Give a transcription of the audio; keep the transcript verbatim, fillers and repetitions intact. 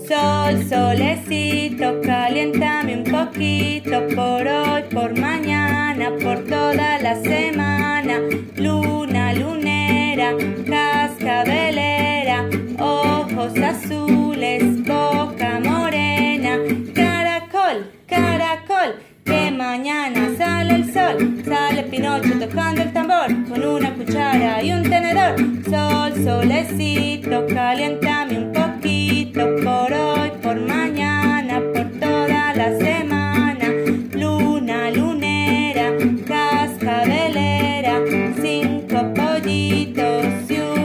Sol, solecito, caliéntame un poquito, por hoy, por mañana, por toda la semana. Luna, lunera, cascabelera, ojos azules, boca morena. Caracol, caracol, que mañana sale el sol. Sale Pinocho tocando el tambor, con una cuchara y un tenedor. Sol, solecito, caliéntame un poquito, por hoy, por mañana, por toda la semana. Luna, lunera, cascabelera, cinco pollitos y un